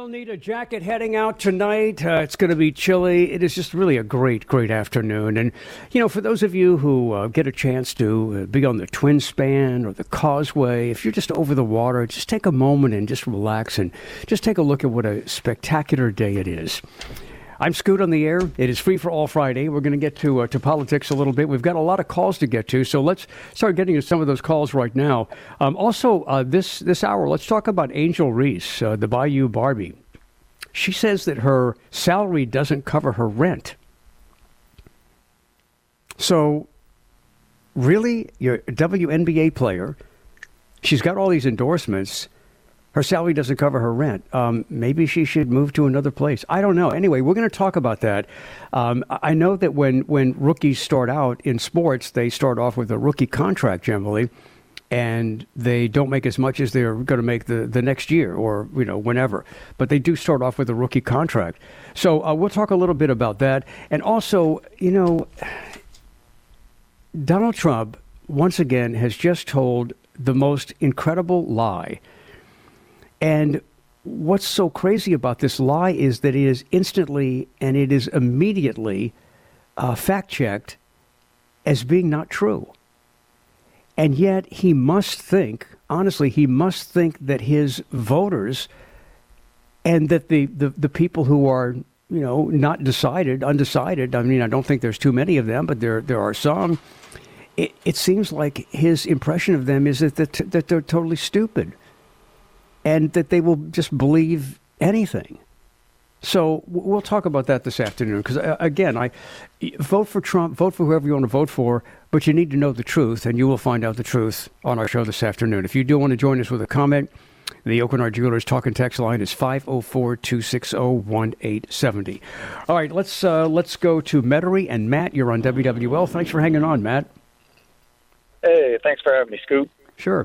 You'll need a jacket heading out tonight. It's going to be chilly. It is just really a great, great afternoon. And, for those of you who get a chance to be on the Twin Span or the Causeway, if you're just over the water, just take a moment and just relax and just take a look at what a spectacular day it is. I'm Scoot on the air. It is Free for All Friday. We're going to get to politics a little bit. We've got a lot of calls to get to, so let's start getting to some of those calls right now. This hour, let's talk about Angel Reese, the Bayou Barbie. She says that her salary doesn't cover her rent. So, really, you're a WNBA player. She's got all these endorsements. Her salary doesn't cover her rent. Maybe she should move to another place. I don't know. Anyway, we're going to talk about that. I know that when rookies start out in sports, they start off with a rookie contract generally, and they don't make as much as they're going to make the next year or, whenever. But they do start off with a rookie contract. So we'll talk a little bit about that. And also, Donald Trump, once again, has just told the most incredible lie. And what's so crazy about this lie is that it is instantly and it is immediately fact-checked as being not true. And yet he must think, honestly, that his voters and that the people who are, not undecided, I mean, I don't think there's too many of them, but there are some. It seems like his impression of them is that they're totally stupid. And that they will just believe anything. So we'll talk about that this afternoon. Because, again, I vote for Trump, vote for whoever you want to vote for, but you need to know the truth, and you will find out the truth on our show this afternoon. If you do want to join us with a comment, the Oakenard Jewelers talk and text line is 504-260-1870. All right, let's go to Metairie. And Matt, you're on WWL. Thanks for hanging on, Matt. Hey, thanks for having me, Scoop. Sure.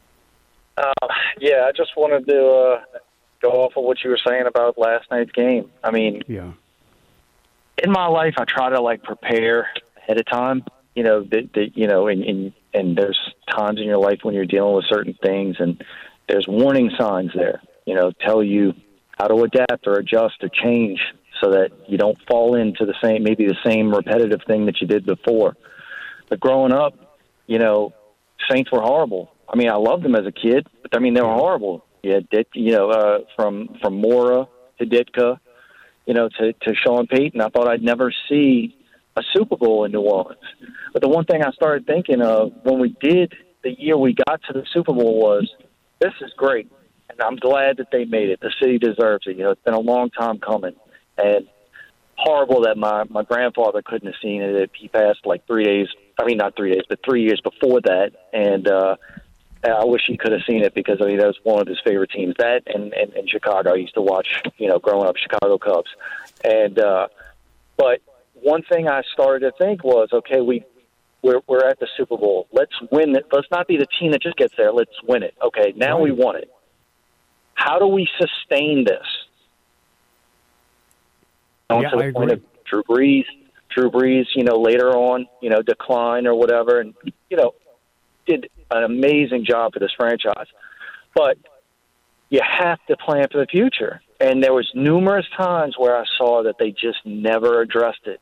I just wanted to go off of what you were saying about last night's game. I mean, yeah. In my life, I try to prepare ahead of time. And there's times in your life when you're dealing with certain things, and there's warning signs there. Tell you how to adapt or adjust or change so that you don't fall into the same repetitive thing that you did before. But growing up, Saints were horrible. I mean, I loved them as a kid, but they were horrible. Yeah, from Mora to Ditka, to Sean Payton. I thought I'd never see a Super Bowl in New Orleans. But the one thing I started thinking of when we did the year we got to the Super Bowl was, this is great, and I'm glad that they made it. The city deserves it. It's been a long time coming, and horrible that my grandfather couldn't have seen it. He passed 3 days. I mean, not 3 days, but 3 years before that, and I wish he could have seen it because, that was one of his favorite teams. That and Chicago. I used to watch, growing up, Chicago Cubs. And but one thing I started to think was, okay, we're at the Super Bowl. Let's win it. Let's not be the team that just gets there. Let's win it. Okay, now we won it. How do we sustain this? Yeah, to the I point agree. of Drew Brees, later on, decline or whatever, and, did an amazing job for this franchise. But you have to plan for the future. And there was numerous times where I saw that they just never addressed it.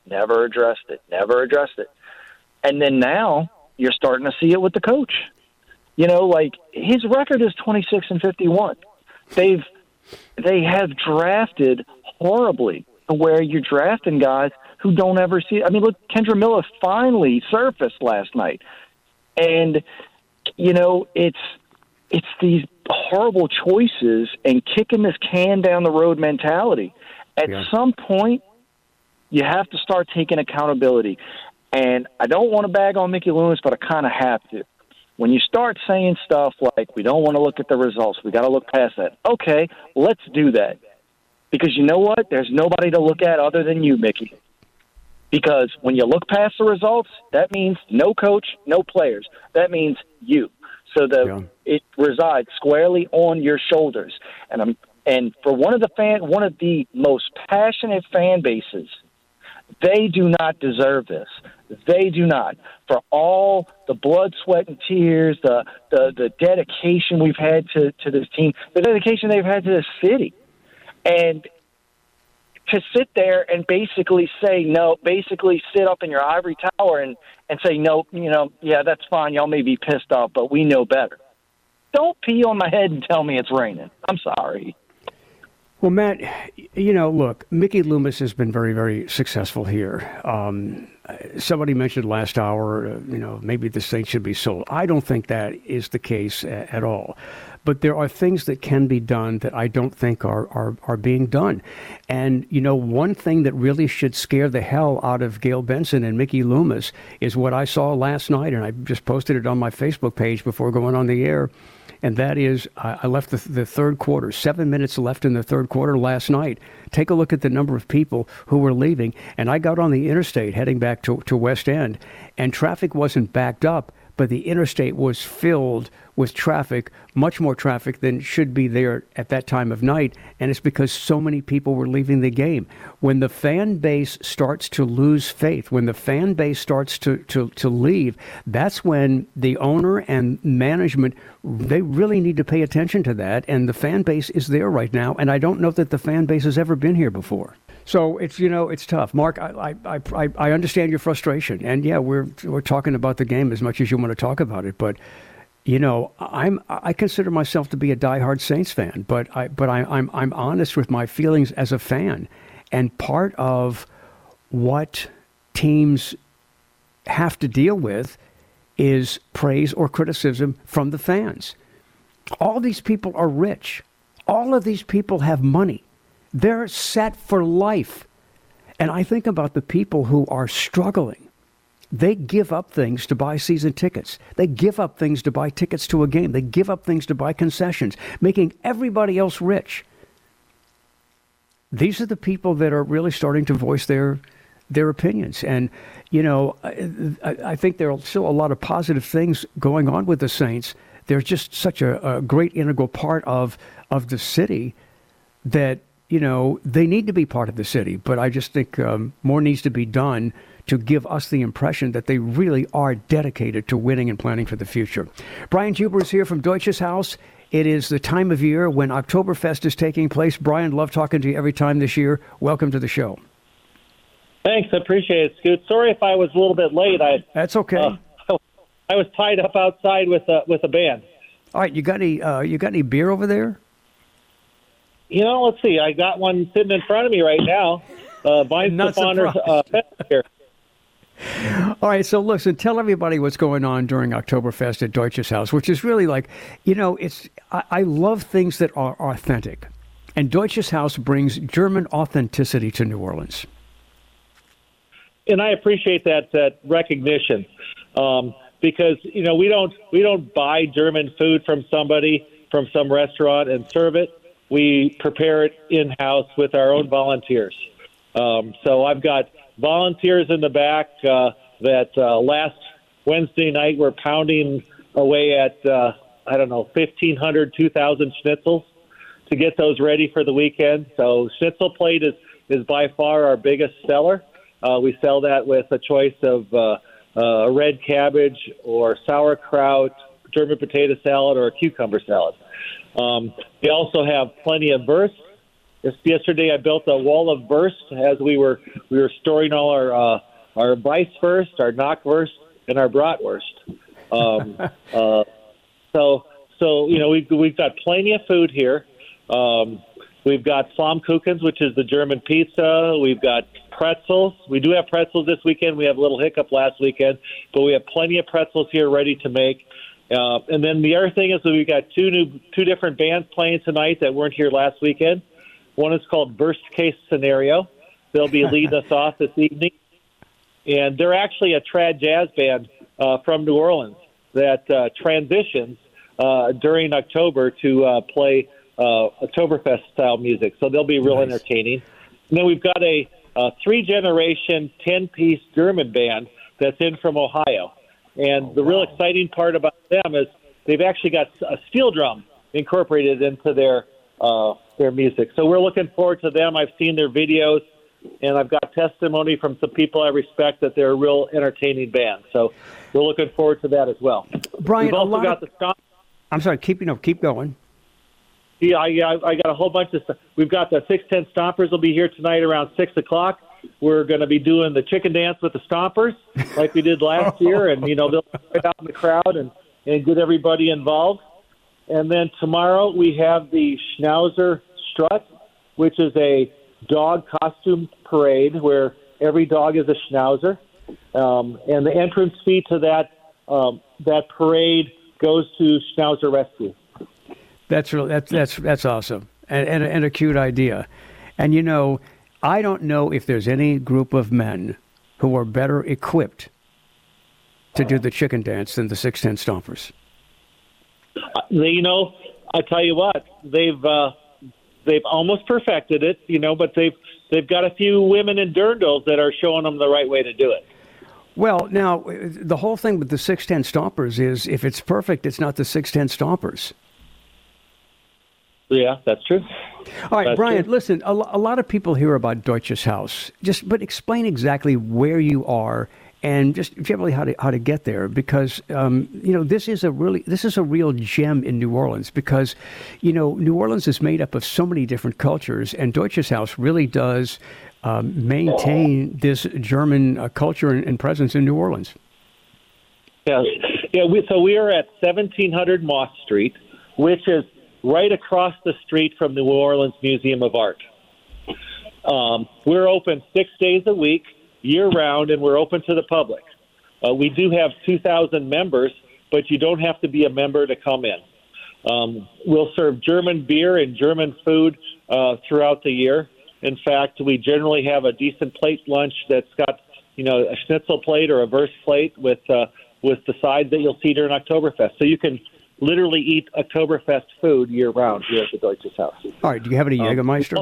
And then now you're starting to see it with the coach. His record is 26-51. They have drafted horribly to where you're drafting guys who don't ever see it. I mean, look, Kendra Miller finally surfaced last night. And, it's these horrible choices and kicking this can down the road mentality. At some point, you have to start taking accountability. And I don't want to bag on Mickey Loomis, but I kind of have to. When you start saying stuff like, we don't want to look at the results, we got to look past that. Okay, let's do that. Because you know what? There's nobody to look at other than you, Mickey. Because when you look past the results, that means no coach, no players. That means you. So it resides squarely on your shoulders. And for one of the most passionate fan bases, they do not deserve this. They do not. For all the blood, sweat, and tears, the dedication we've had to this team, the dedication they've had to this city. And to sit there and basically say no, basically sit up in your ivory tower and say, no, yeah, that's fine. Y'all may be pissed off, but we know better. Don't pee on my head and tell me it's raining. I'm sorry. Well, Matt, look, Mickey Loomis has been very, very successful here. Somebody mentioned last hour, maybe the Saints should be sold. I don't think that is the case at all. But there are things that can be done that I don't think are being done. And, one thing that really should scare the hell out of Gail Benson and Mickey Loomis is what I saw last night, and I just posted it on my Facebook page before going on the air. And that is, I left the third quarter, 7 minutes left in the third quarter last night. Take a look at the number of people who were leaving. And I got on the interstate heading back to West End, and traffic wasn't backed up, but the interstate was filled with traffic, much more traffic than should be there at that time of night. And it's because so many people were leaving the game. When the fan base starts to lose faith, when the fan base starts to leave, that's when the owner and management, they really need to pay attention to that. And the fan base is there right now. And I don't know that the fan base has ever been here before. So it's tough. Mark, I understand your frustration. And yeah, we're talking about the game as much as you want to talk about it, but I consider myself to be a diehard Saints fan, but I'm honest with my feelings as a fan. And part of what teams have to deal with is praise or criticism from the fans. All these people are rich. All of these people have money. They're set for life. And I think about the people who are struggling. They give up things to buy season tickets. They give up things to buy tickets to a game. They give up things to buy concessions, making everybody else rich. These are the people that are really starting to voice their opinions. And, I think there are still a lot of positive things going on with the Saints. They're just such a great integral part of the city that, they need to be part of the city. But I just think more needs to be done to give us the impression that they really are dedicated to winning and planning for the future. Brian Huber is here from Deutsches Haus. It is the time of year when Oktoberfest is taking place. Brian, love talking to you every time this year. Welcome to the show. Thanks, I appreciate it, Scoot. Sorry if I was a little bit late. That's okay. I was tied up outside with a band. All right, you got any beer over there? Let's see. I got one sitting in front of me right now. Weihenstephaner's here. All right, so listen, tell everybody what's going on during Oktoberfest at Deutsches Haus, which is really like, I love things that are authentic. And Deutsches Haus brings German authenticity to New Orleans. And I appreciate that recognition because, we don't buy German food from somebody, from some restaurant and serve it. We prepare it in-house with our own volunteers. So I've got volunteers in the back that last Wednesday night were pounding away at, 1,500, 2,000 schnitzels to get those ready for the weekend. So Schnitzel Plate is by far our biggest seller. We sell that with a choice of red cabbage or sauerkraut, German potato salad, or a cucumber salad. We also have plenty of wurst. Yesterday, I built a wall of wurst as we were storing all our Weisswurst, our Knockwurst, and our Bratwurst. So we've got plenty of food here. We've got Flammkuchens, which is the German pizza. We've got pretzels. We do have pretzels this weekend. We have a little hiccup last weekend, but we have plenty of pretzels here ready to make. And then the other thing is that we've got two different bands playing tonight that weren't here last weekend. One is called Worst Case Scenario. They'll be leading us off this evening. And they're actually a trad jazz band from New Orleans that transitions during October to play Oktoberfest-style music. So they'll be real entertaining. And then we've got a three-generation, 10-piece German band that's in from Ohio. And the real exciting part about them is they've actually got a steel drum incorporated into their music. So we're looking forward to them. I've seen their videos, and I've got testimony from some people I respect that they're a real entertaining band. So we're looking forward to that as well. Brian, we've also got the I'm sorry, keep going. I got a whole bunch of stuff. We've got the 610 Stompers will be here tonight around 6 o'clock. We're going to be doing the chicken dance with the Stompers like we did last year, and they'll right out in the crowd and get everybody involved. And then tomorrow we have the Schnauzer Strut, which is a dog costume parade where every dog is a Schnauzer, and the entrance fee to that parade goes to Schnauzer Rescue. That's awesome and a cute idea. And I don't know if there's any group of men who are better equipped to do the chicken dance than the 610 Stompers. I tell you what, they've almost perfected it, but they've got a few women in dirndls that are showing them the right way to do it. Well, now the whole thing with the 610 Stompers is if it's perfect, it's not the 610 Stompers. Yeah, that's true. All right, That's Brian, true. listen, a lot of people hear about Deutsches Haus, but explain exactly where you are and just generally how to get there, because this is a real gem in New Orleans, because New Orleans is made up of so many different cultures, and Deutsches Haus really does maintain this German culture and presence in New Orleans. Yeah. So we are at 1700 Moss Street, which is right across the street from the New Orleans Museum of Art. We're open 6 days a week, year-round, and we're open to the public. We do have 2,000 members, but you don't have to be a member to come in. We'll serve German beer and German food throughout the year. In fact, we generally have a decent plate lunch that's got, a schnitzel plate or a Wurst plate with the sides that you'll see during Oktoberfest. So you can literally eat Oktoberfest food year-round here at the Deutsches Haus. All right, do you have any Jägermeister?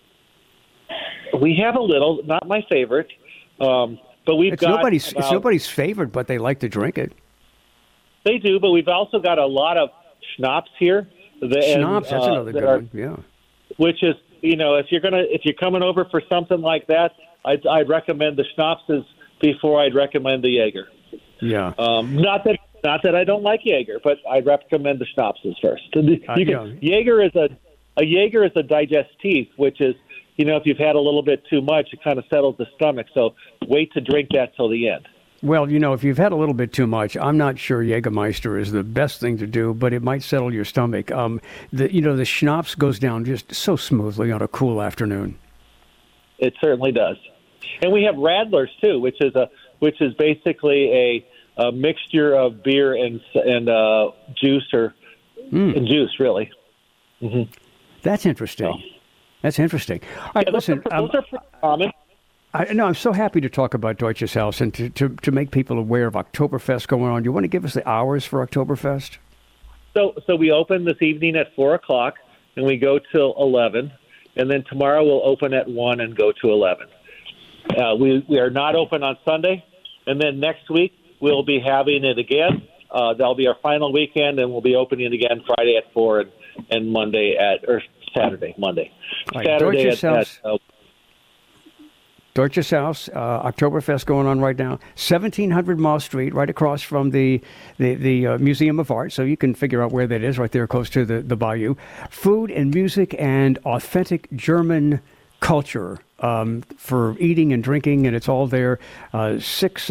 We have a little, not my favorite, but we've It's got nobody's favorite, but they like to drink it. They do, but we've also got a lot of schnapps here. Schnapps, that's another good one. Yeah. Which is, if you're coming over for something like that, I'd recommend the schnapps before I'd recommend the Jaeger. Yeah. Not that I don't like Jaeger, but I'd recommend the schnapps first. Jaeger is a digestif, which is, if you've had a little bit too much, it kind of settles the stomach. So wait to drink that till the end. Well, if you've had a little bit too much, I'm not sure Jägermeister is the best thing to do, but it might settle your stomach. The schnapps goes down just so smoothly on a cool afternoon. It certainly does. And we have Radlers too, which is basically a mixture of beer and juice and juice, really. Mm-hmm. That's interesting. So. That's interesting. All right, listen. Those are pretty common. I'm so happy to talk about Deutsches Haus and to make people aware of Oktoberfest going on. Do you want to give us the hours for Oktoberfest? So we open this evening at 4 o'clock, and we go till 11. And then tomorrow we'll open at 1 and go to 11. We are not open on Sunday. And then next week we'll be having it again. That'll be our final weekend, and we'll be opening again Friday at 4 and Saturday, Monday. Right, Saturday Deutsches Haus. at Deutsches Haus, Oktoberfest going on right now. 1700 Moss Street, right across from the Museum of Art, so you can figure out where that is, right there close to the bayou. Food and music and authentic German culture for eating and drinking, and it's all there. 6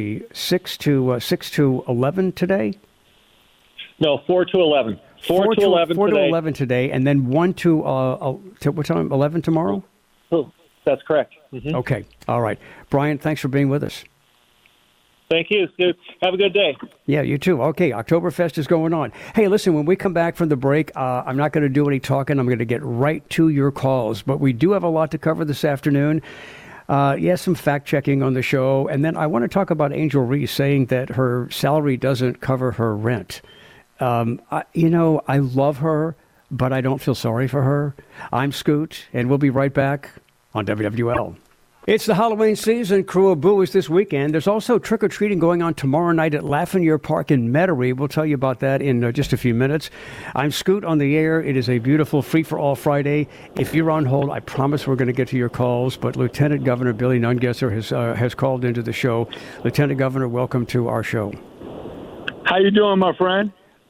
to 11 today? No, 4 to 11. 4 to 11 4 today. to 11 today, and then 1 to what time? 11 tomorrow? Oh, that's correct. Mm-hmm. Okay. All right. Brian, thanks for being with us. Thank you. Have a good day. Yeah, you too. Okay, Oktoberfest is going on. Hey, listen, when we come back from the break, I'm not going to do any talking. I'm going to get right to your calls. But we do have a lot to cover this afternoon. Some fact-checking on the show. And then I want to talk about Angel Reese saying that her salary doesn't cover her rent. I love her, but I don't feel sorry for her. I'm Scoot, and we'll be right back on WWL. It's the Halloween season. Crew of Boo is this weekend. There's also trick-or-treating going on tomorrow night at Lafreniere Park in Metairie. We'll tell you about that in just a few minutes. I'm Scoot on the air. It is a beautiful free-for-all Friday. If you're on hold, I promise we're going to get to your calls. But Lieutenant Governor Billy Nungesser has called into the show. Lieutenant Governor, welcome to our show. How you doing, my friend?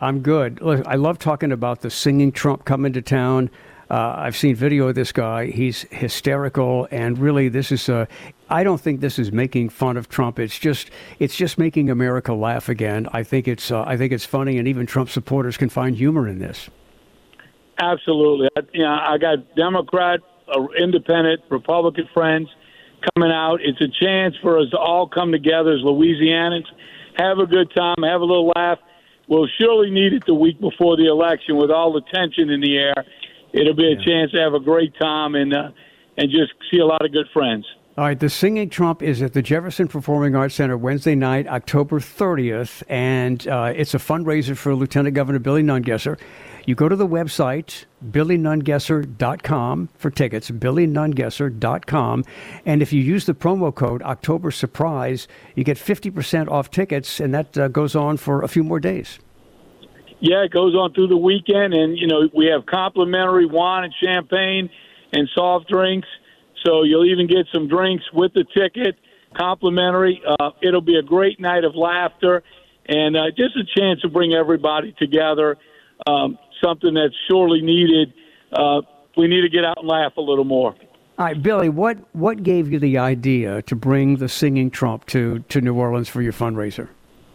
I'm good. Look, I love talking about the singing Trump coming to town. I've seen video of this guy. He's hysterical, and really, this is. I don't think this is making fun of Trump. It's just making America laugh again. I think it's funny, and even Trump supporters can find humor in this. Absolutely. I got Democrat, independent, Republican friends coming out. It's a chance for us to all come together as Louisianans, have a good time, have a little laugh. We'll surely need it the week before the election with all the tension in the air. It'll be a chance to have a great time and just see a lot of good friends. All right, the Singing Trump is at the Jefferson Performing Arts Center Wednesday night, October 30th, and it's a fundraiser for Lieutenant Governor Billy Nungesser. You go to the website, billynungesser.com, for tickets, billynungesser.com, and if you use the promo code October Surprise, you get 50% off tickets, and that goes on for a few more days. Yeah, it goes on through the weekend, and, we have complimentary wine and champagne and soft drinks, so you'll even get some drinks with the ticket, complimentary. It'll be a great night of laughter and just a chance to bring everybody together, something that's sorely needed. We need to get out and laugh a little more. All right, Billy, what gave you the idea to bring the Singing Trump to New Orleans for your fundraiser?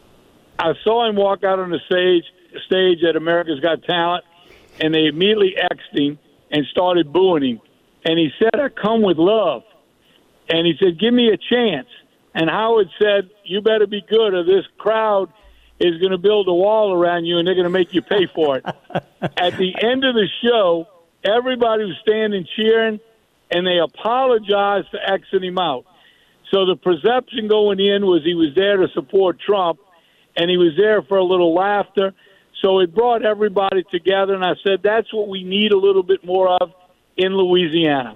I saw him walk out on the stage at America's Got Talent, and they immediately X'd him and started booing him. And he said, "I come with love." And he said, "Give me a chance." And Howard said, "You better be good or this crowd is going to build a wall around you and they're going to make you pay for it." At the end of the show, everybody was standing cheering, and they apologized for Xing him out. So the perception going in was he was there to support Trump, and he was there for a little laughter. So it brought everybody together, and I said, that's what we need a little bit more of in Louisiana.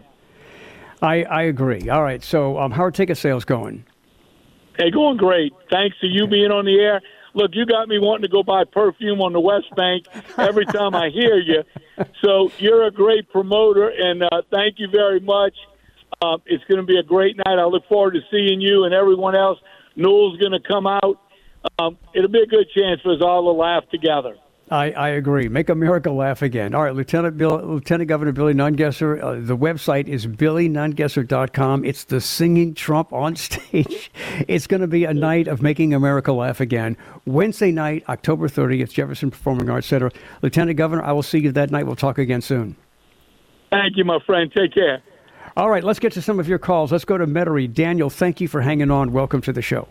I agree. All right, so how are ticket sales going? Hey, going great. Thanks to you being on the air. Look, you got me wanting to go buy perfume on the West Bank every time I hear you. So you're a great promoter, and thank you very much. It's going to be a great night. I look forward to seeing you and everyone else. Newell's going to come out. It'll be a good chance for us all to laugh together. I agree. Make America laugh again. All right, Lieutenant Governor Billy Nungesser, the website is billynungesser.com. It's the Singing Trump on stage. It's going to be a night of making America laugh again. Wednesday night, October 30th, Jefferson Performing Arts Center. Lieutenant Governor, I will see you that night. We'll talk again soon. Thank you, my friend. Take care. All right, let's get to some of your calls. Let's go to Metairie. Daniel, thank you for hanging on. Welcome to the show.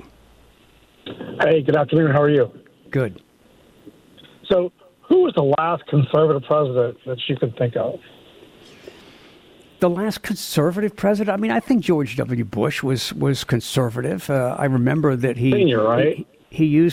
Hey, good afternoon. How are you? Good. So, who was the last conservative president that you could think of? The last conservative president? I mean, I think George W. Bush was conservative. I remember that Senior, right? He used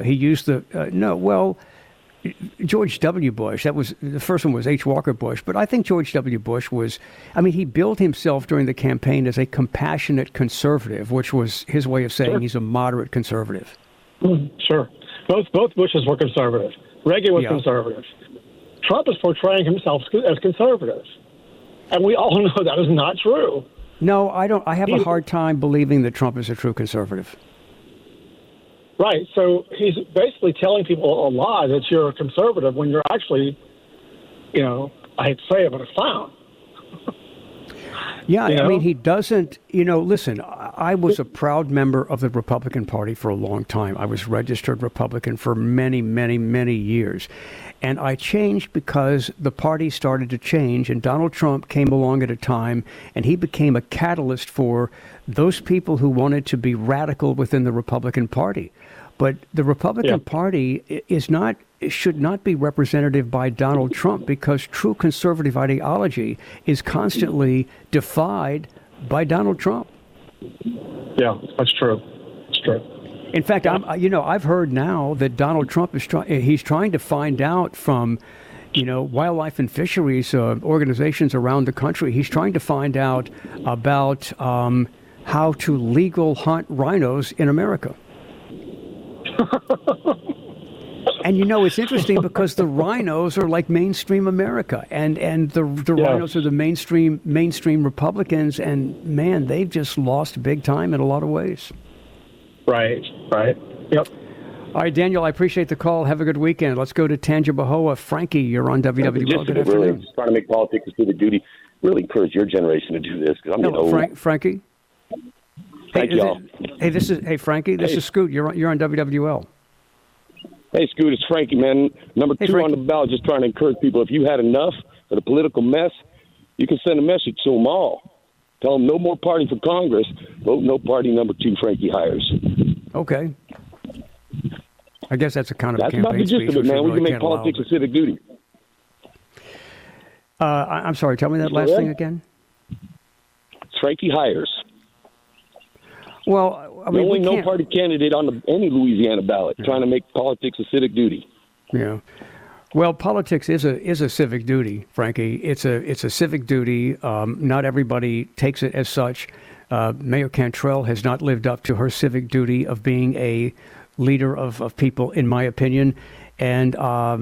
George W. Bush. That was the first one was H. Walker Bush, but I think George W. Bush was. I mean, he billed himself during the campaign as a compassionate conservative, which was his way of saying he's a moderate conservative. Sure. Both Bushes were conservative. Reagan was conservative. Trump is portraying himself as conservative. And we all know that is not true. No, I don't. I have a hard time believing that Trump is a true conservative. Right. So he's basically telling people a lie that you're a conservative when you're actually, I hate to say it, but a clown. Yeah, I mean, he doesn't, listen, I was a proud member of the Republican Party for a long time. I was registered Republican for many, many, many years. And I changed because the party started to change, and Donald Trump came along at a time, and he became a catalyst for those people who wanted to be radical within the Republican Party. But the Republican Party should not be representative by Donald Trump, because true conservative ideology is constantly defied by Donald Trump. Yeah, that's true. It's true. In fact, I've heard now that Donald Trump is trying to find out from, wildlife and fisheries organizations around the country. He's trying to find out about how to legal hunt rhinos in America. And it's interesting because the rhinos are like mainstream America, and the rhinos are the mainstream Republicans, and man, they've just lost big time in a lot of ways. Right. Yep. All right, Daniel, I appreciate the call. Have a good weekend. Let's go to Tangipahoa. Frankie, you're on WWL. Good afternoon. Really trying to make politics a civic duty. Really encourage your generation to do this, because I'm getting old. Frankie. Thank y'all. Hey, Frankie. This is Scoot. You're on WWL. Hey, Scoot, it's Frankie, man. Number 2 on the ballot, just trying to encourage people. If you had enough of the political mess, you can send a message to them all. Tell them no more party for Congress. Vote no party. Number 2, Frankie Hires. Okay. I guess that's a kind of that's a campaign about the gist of it, man. We can make politics a civic duty. I'm sorry. Tell me that last thing again. Frankie Hires. Well, I mean, no party candidate on any Louisiana ballot trying to make politics a civic duty. Yeah. Well, politics is a civic duty, Frankie. It's a civic duty. Not everybody takes it as such. Mayor Cantrell has not lived up to her civic duty of being a leader of people, in my opinion. And,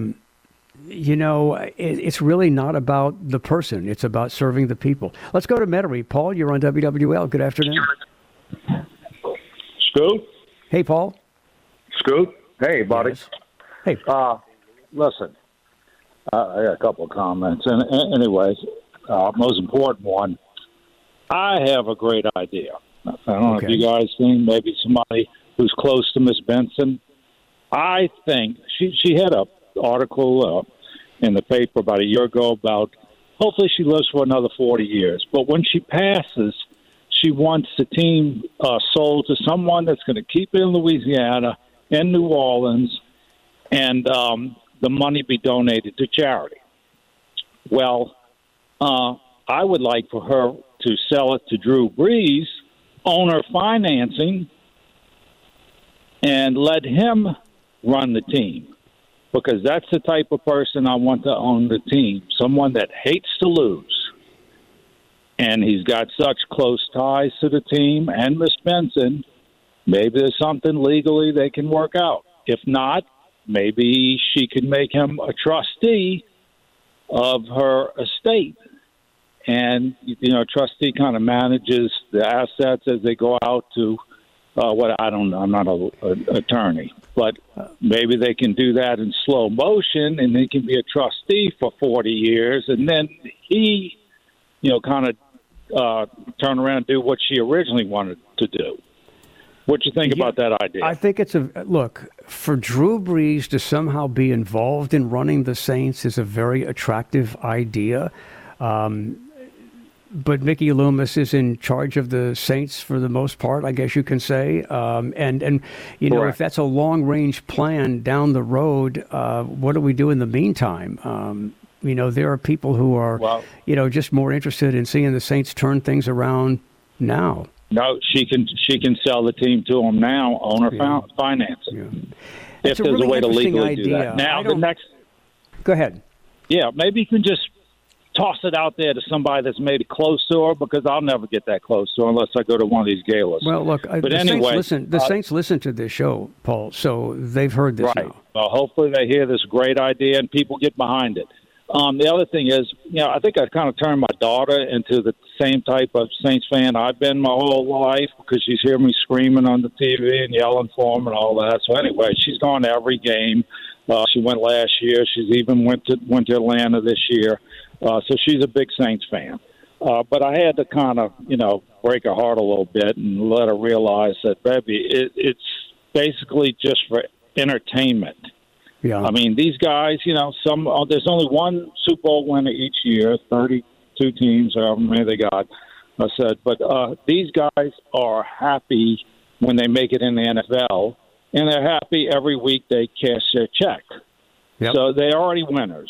it's really not about the person. It's about serving the people. Let's go to Metairie. Paul, you're on WWL. Good afternoon. Scoot? Hey, Paul. Scoot? Hey, buddy. Yes. Hey. Listen, I got a couple of comments. And anyway, most important one, I have a great idea. I don't know if you guys think maybe somebody who's close to Miss Benson. I think she had an article in the paper about a year ago about hopefully she lives for another 40 years. But when she passes, she wants the team sold to someone that's going to keep it in Louisiana, in New Orleans, and the money be donated to charity. Well, I would like for her to sell it to Drew Brees, own her financing, and let him run the team, because that's the type of person I want to own the team, someone that hates to lose. And he's got such close ties to the team and Miss Benson, maybe there's something legally they can work out. If not, maybe she could make him a trustee of her estate. And, trustee kind of manages the assets as they go out to I don't know. I'm not an attorney. But maybe they can do that in slow motion, and they can be a trustee for 40 years. And then he, kind of turn around and do what she originally wanted to do. What do you think about that idea? I think it's look, for Drew Brees to somehow be involved in running the Saints is a very attractive idea. But Mickey Loomis is in charge of the Saints for the most part, I guess you can say. And if that's a long-range plan down the road, what do we do in the meantime? There are people who are, just more interested in seeing the Saints turn things around now. No, she can sell the team to them now, own her financing. Yeah. If there's a way to legally do that. Now, Go ahead. Yeah, maybe you can just toss it out there to somebody that's made it close to her, because I'll never get that close to her unless I go to one of these galas. Well, look, the Saints listen to this show, Paul, so they've heard this now. Well, hopefully they hear this great idea and people get behind it. The other thing is, I think I kind of turned my daughter into the same type of Saints fan I've been my whole life, because she's hearing me screaming on the TV and yelling for them and all that. So anyway, she's gone to every game. She went last year. She's even went to Atlanta this year. So she's a big Saints fan. But I had to kind of, break her heart a little bit and let her realize that, baby, it's basically just for entertainment. Yeah. I mean, these guys, there's only one Super Bowl winner each year, 32 teams, however many they got. I said, but these guys are happy when they make it in the NFL, and they're happy every week they cash their check. Yep. So they're already winners,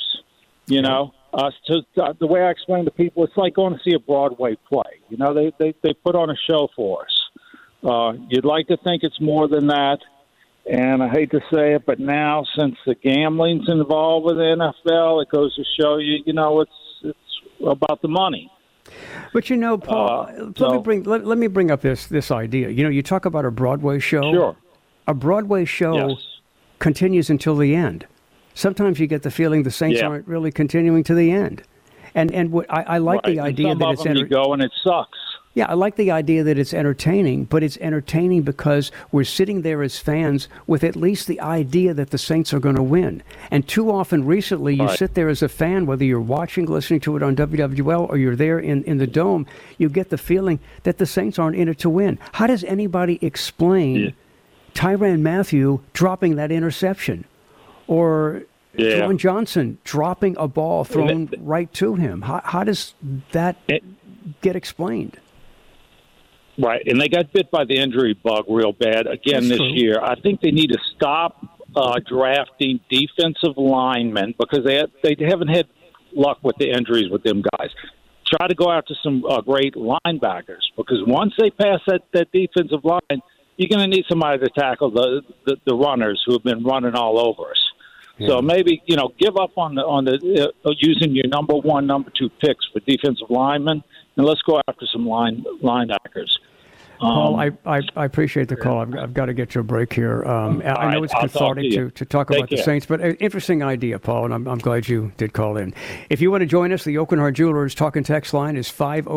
So the way I explain to people, it's like going to see a Broadway play. They put on a show for us. You'd like to think it's more than that, and I hate to say it, but now since the gambling's involved with the NFL, it goes to show you, it's about the money. But Paul, let me bring up this idea. You talk about a Broadway show. Sure. A Broadway show continues until the end. Sometimes you get the feeling the Saints aren't really continuing to the end. And what I like the idea and that it's you go and it sucks. Yeah, I like the idea that it's entertaining, but it's entertaining because we're sitting there as fans with at least the idea that the Saints are going to win. And too often recently, you sit there as a fan, whether you're watching, listening to it on WWL, or you're there in the Dome, you get the feeling that the Saints aren't in it to win. How does anybody explain Tyrann Mathieu dropping that interception? Or John Johnson dropping a ball thrown right to him? How does that get explained? Right, and they got bit by the injury bug real bad again this year. I think they need to stop drafting defensive linemen because they haven't had luck with the injuries with them guys. Try to go after some great linebackers because once they pass that defensive line, you're going to need somebody to tackle the runners who have been running all over us. Yeah. So maybe give up on the using your number 1, number 2 picks for defensive linemen, and let's go after some linebackers. Paul, I appreciate the call. I've got to get you a break here. I know it's cathartic to talk about the Saints, but an interesting idea, Paul, and I'm glad you did call in. If you want to join us, the Oakenheart Jewelers talk and text line is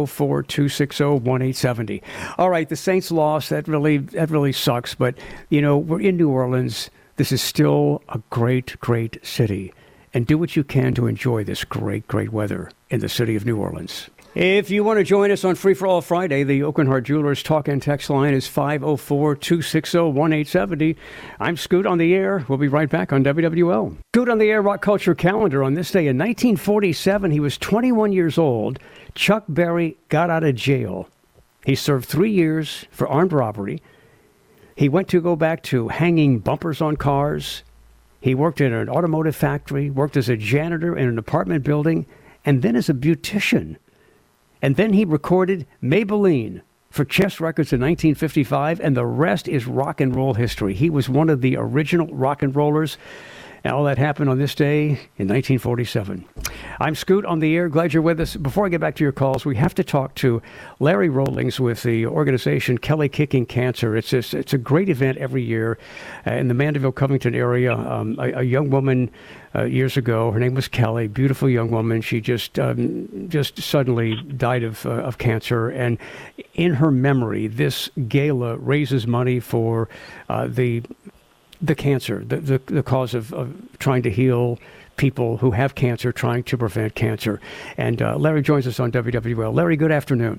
504-260-1870. All right, the Saints lost. That really sucks, but we're in New Orleans. This is still a great, great city, and do what you can to enjoy this great, great weather in the city of New Orleans. If you want to join us on Free for All Friday, the Oakenheart Jewelers talk and text line is 504-260-1870. I'm Scoot on the air. We'll be right back on WWL. Scoot on the air rock culture calendar. On this day in 1947, he was 21 years old. Chuck Berry got out of jail. He served 3 years for armed robbery. He went to go back to hanging bumpers on cars. He worked in an automotive factory, worked as a janitor in an apartment building, and then as a beautician. And then he recorded Maybelline for Chess Records in 1955, and the rest is rock and roll history. He was one of the original rock and rollers, and all that happened on this day in 1947. I'm Scoot on the air. Glad you're with us. Before I get back to your calls, we have to talk to Larry Rawlings with the organization Kelly Kicking Cancer. It's a great event every year in the Mandeville, Covington area. A young woman years ago, her name was Kelly, beautiful young woman. She just suddenly died of cancer, and in her memory, this gala raises money for the cancer, the cause of trying to heal people who have cancer, trying to prevent cancer. And Larry joins us on WWL. Larry, good afternoon.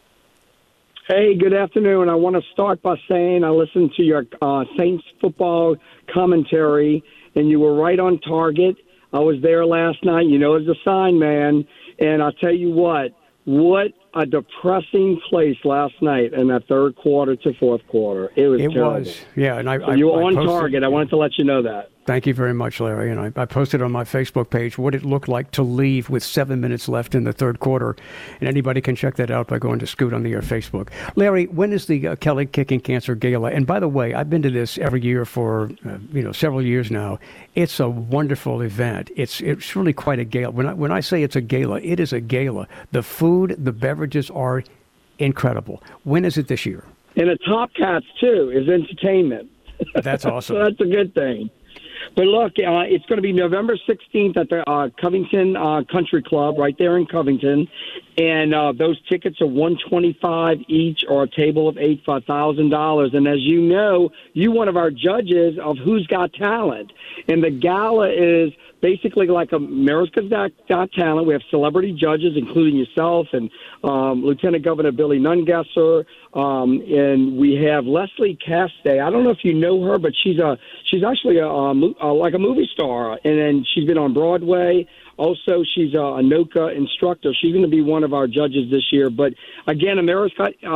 Hey, good afternoon. I want to start by saying I listened to your Saints football commentary, and you were right on target. I was there last night. As a sign man, and I'll tell you what a depressing place last night in that third quarter to fourth quarter. It was terrible. Yeah, and you were on target. I wanted to let you know that. Thank you very much, Larry. And I posted on my Facebook page what it looked like to leave with 7 minutes left in the third quarter. And anybody can check that out by going to Scoot on the Air Facebook. Larry, when is the Kelly Kicking Cancer Gala? And by the way, I've been to this every year for several years now. It's a wonderful event. It's really quite a gala. When I say it's a gala, it is a gala. The food, the beverages are incredible. When is it this year? And the Top Cats, too, is entertainment. That's awesome. So that's a good thing. But look, it's going to be November 16th at the Covington Country Club right there in Covington. And those tickets are $125 each, or a table of 8 for $1,000. And as you know, you're one of our judges of Who's Got Talent. And the gala is basically like America's Got Talent. We have celebrity judges, including yourself and Lieutenant Governor Billy Nungesser. And we have Leslie Castay. I don't know if you know her, but she's actually like a movie star, and then she's been on Broadway. Also, she's a NOCA instructor. She's going to be one of our judges this year. But again, America's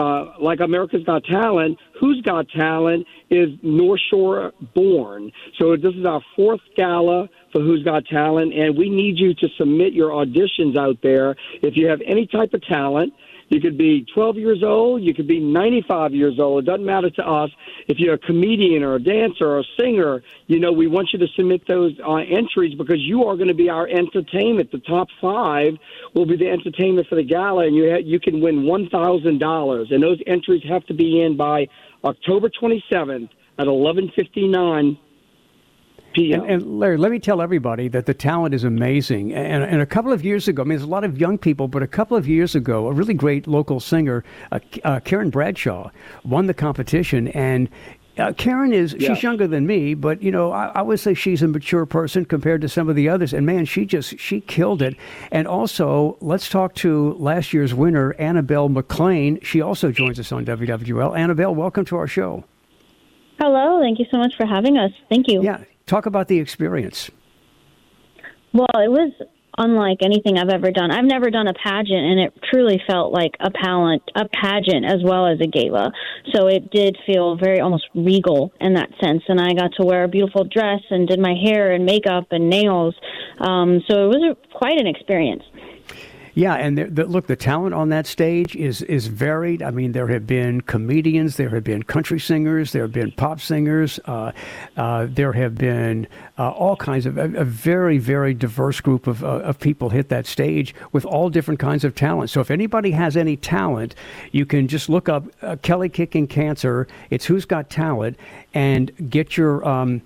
Got Talent. Who's Got Talent is North Shore born. So this is our fourth gala for Who's Got Talent, and we need you to submit your auditions out there. If you have any type of talent, you could be 12 years old, you could be 95 years old. It doesn't matter to us. If you're a comedian or a dancer or a singer, we want you to submit those entries, because you are going to be our entertainment. The top 5 will be the entertainment for the gala, and you can win $1,000. And those entries have to be in by October 27th at 11:59. p.m. And Larry, let me tell everybody that the talent is amazing. And a couple of years ago, I mean, there's a lot of young people, but a couple of years ago, a really great local singer, Karen Bradshaw, won the competition. And Karen she's younger than me, but, you know, I would say she's a mature person compared to some of the others. And, man, she killed it. And also, let's talk to last year's winner, Annabelle McLean. She also joins us on WWL. Annabelle, welcome to our show. Hello. Thank you so much for having us. Thank you. Yeah. Talk about the experience. Well, it was unlike anything I've ever done. I've never done a pageant, and it truly felt like a pageant as well as a gala. So it did feel very almost regal in that sense. And I got to wear a beautiful dress and did my hair and makeup and nails. So it was quite an experience. Yeah, and look, the talent on that stage is varied. I mean, there have been comedians, there have been country singers, there have been pop singers, there have been all kinds of a very, very diverse group of people hit that stage with all different kinds of talent. So if anybody has any talent, you can just look up Kelly Kicking Cancer. It's Who's Got Talent, and get your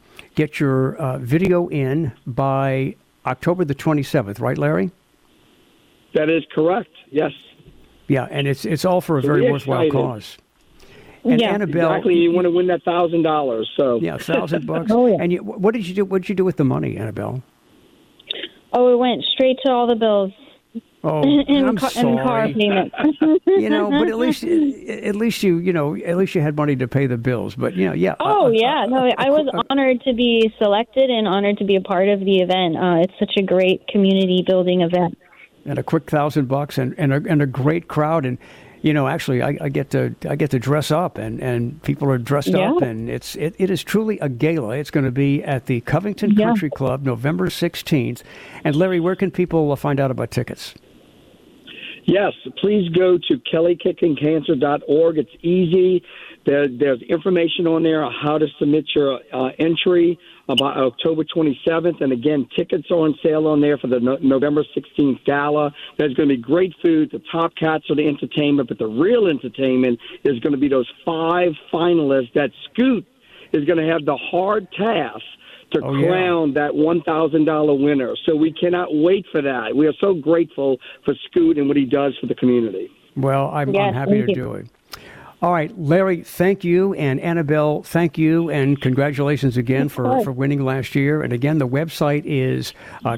video in by October the 27th, right, Larry? That is correct. Yes. Yeah, and it's all for a very worthwhile cause. And yeah, Annabelle, exactly. You want to win that $1,000. So yeah, $1,000. Oh, yeah. And what did you do? What did you do with the money, Annabelle? Oh, it went straight to all the bills. Oh, I'm sorry. And car payments. You know, but at least you had money to pay the bills. But yeah. Oh yeah, no, I was honored to be selected and honored to be a part of the event. It's such a great community building event. And a quick $1,000 and a great crowd, and actually I get to dress up and people are dressed up, and it is truly a gala. It's going to be at the Covington Country Club, November 16th. And Larry, where can people find out about tickets? Yes, please go to kellykickingcancer.org. It's easy. There's information on there on how to submit your entry about October 27th. And again, tickets are on sale on there for the November 16th gala. There's going to be great food. The top cats are the entertainment, but the real entertainment is going to be those 5 finalists that Scoot is going to have the hard task to crown that $1,000 winner. So we cannot wait for that. We are so grateful for Scoot and what he does for the community. Well, I'm happy to do it. All right, Larry, thank you. And Annabelle, thank you. And congratulations again for winning last year. And again, the website is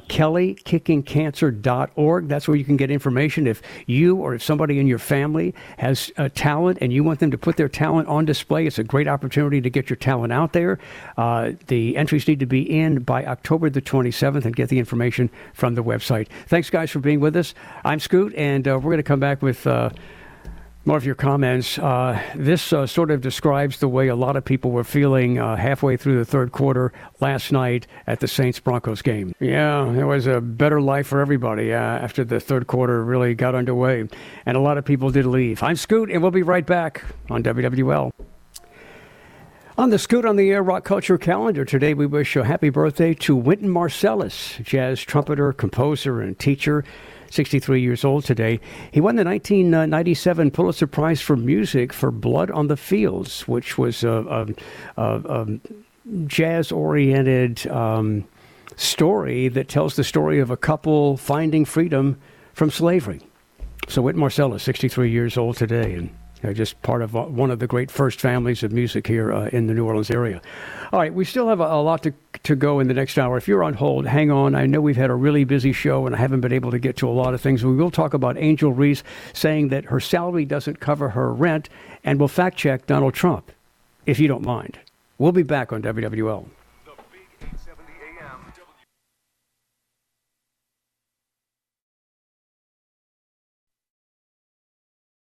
kellykickingcancer.org. That's where you can get information. If you or if somebody in your family has talent and you want them to put their talent on display, it's a great opportunity to get your talent out there. The entries need to be in by October the 27th, and get the information from the website. Thanks, guys, for being with us. I'm Scoot, and we're going to come back with more of your comments. This sort of describes the way a lot of people were feeling halfway through the third quarter last night at the Saints-Broncos game. Yeah, it was a better life for everybody after the third quarter really got underway, and a lot of people did leave. I'm Scoot, and we'll be right back on WWL. On the Scoot on the Air Rock Culture calendar today, we wish a happy birthday to Wynton Marsalis, jazz trumpeter, composer, and teacher. 63 years old today. He won the 1997 Pulitzer Prize for Music for Blood on the Fields, which was a jazz-oriented story that tells the story of a couple finding freedom from slavery. So Wynton Marsalis, 63 years old today, and just part of one of the great first families of music here in the New Orleans area. All right, we still have a lot to go in the next hour. If you're on hold, hang on. I know we've had a really busy show, and I haven't been able to get to a lot of things. We will talk about Angel Reese saying that her salary doesn't cover her rent, and we'll fact-check Donald Trump, if you don't mind. We'll be back on WWL.